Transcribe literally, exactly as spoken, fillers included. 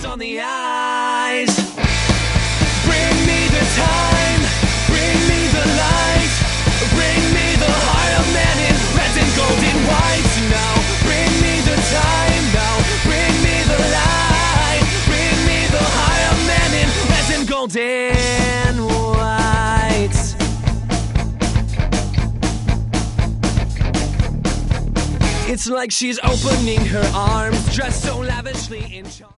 stars on the eyes. Bring me the time, bring me the light, bring me the heart of man in red and gold and white. Now bring me the time, now bring me the light, bring me the heart of man in red and gold and white. It's like she's opening her arms, dressed so lavishly in charm.